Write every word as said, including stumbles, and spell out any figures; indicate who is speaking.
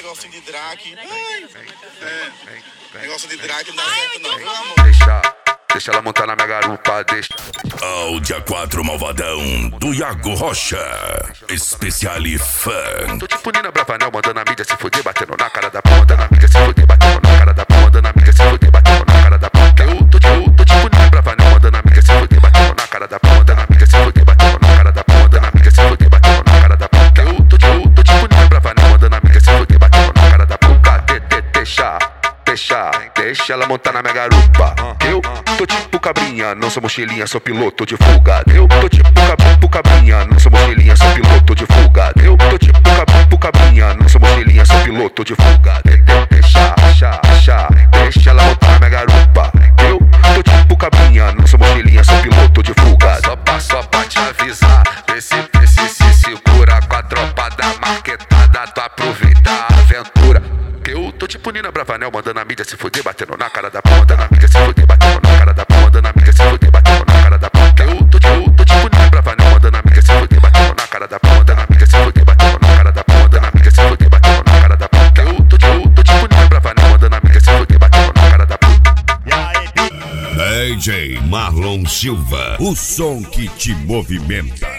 Speaker 1: negocinho de drag. Ai, é. Negócio de drag não dá
Speaker 2: Ai,
Speaker 1: certo, não, viu, amor?
Speaker 3: Deixa, deixa ela montar na minha garupa, deixa.
Speaker 4: Ao dia quatro Malvadão, do Iago Rocha. Especiale Funk.
Speaker 3: Tô tipo Nina Bravanel, mandando a mídia se fuder, batendo na cara da porra, mandando a mídia se fuder, batendo na cara da porra, mandando a mídia se fuder, batendo na cara da porra. Eu tô tipo, tô tipo Nina Bravanel, mandando a mídia se fuder, batendo na cara da porra, mandando a mídia se fuder, batendo na cara da porra, mandando a mídia se fuder, batendo na cara da porra. Eu tô tipo, tô tipo Nina Bravanel, mandando a mídia se fuder, batendo na cara da porra. De, de, deixa, deixa, deixa ela montar na minha garupa. Eu tô tipo cabrinha, não sou mochilinha, sou piloto de fuga. Eu tô tipo cab cabrinha, não sou mochilinha, sou piloto de fuga. Eu tô tipo cab cabrinha, não sou mochilinha, sou piloto de fuga. De, de, deixa, deixa, deixa, deixa ela montar na minha garupa. Eu tô tipo cabrinha, não sou mochilinha, sou piloto de fuga. Só pra, só pra te avisar, esse, esse se segura com a tropa da marquetada, tu aproveita a aventura. Eu tô tipo Nina Bravanel, mandando a mídia se fuder, batendo na cara da porra, mandando a mídia se fuder, batendo na cara da porra, mandando a mídia se fuder, batendo na cara da porra. Eu tô tipo, tô tipo Nina Bravanel, mandando a mídia se fuder, batendo na cara da porra, mandando a mídia se fuder, batendo na cara da porra, mandando a mídia se fuder, batendo na cara da porra. Eu tô tipo, tô tipo Nina Bravanel, mandando a mídia se fuder, batendo na cara da porra.
Speaker 4: D J Marlon Silva, o som que te movimenta.